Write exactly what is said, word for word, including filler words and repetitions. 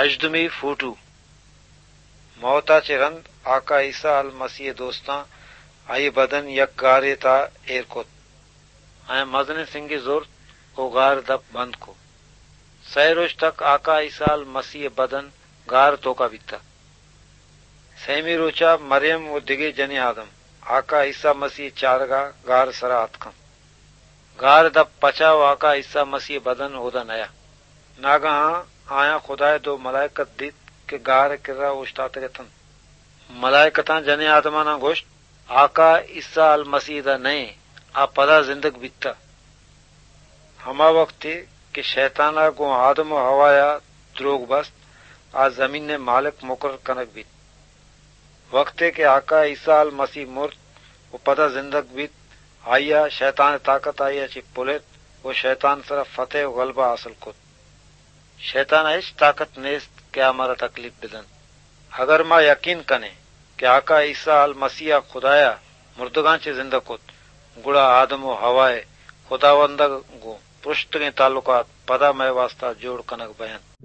ہجدمی photo موتا چرند آقا عیسیٰ المسیح دوستاں آئی بدن یک گارے تا ایر کت آئیں مزن سنگی زور او گار دب بند کو سی روز تک آقا عیسیٰ المسیح بدن گار تو کا بیتا سیمی روچا مریم و دگے جنی آدم آقا عیسیٰ مسیح چارگا گار سرا اتکم گار دب پچا و آقا عیسیٰ مسیح بدن ہودا نیا ناگہاں آیا خدای دو ملائکت دیت کہ گار کرا اوشتات گتن ملائکتاں جنے آدمانا گوشت آقا عیسیٰ المسیح دا نئے آ پدا زندگ بیتا ہما وقت تھے کہ شیطانہ گو آدم و ہوایا دروگ بست آ زمین نے مالک مقرر کنک بیت وقت ہے کہ آقا عیسیٰ المسیح مرد و پدا زندگ بیت آیا شیطان طاقت آیا چی پولیت و شیطان سرا فتح و غلبہ حاصل کت شیطان ایش طاقت نیست کہ ہمارا تکلیف بدن اگر ما یقین کنے کہ آقا عیسیٰ المسیح خدایا مردگان چی زندہ کت گڑا آدم و ہوائے خداوندہ گو پرشت کے تعلقات پدا میں واسطہ جوڑ کنک بیان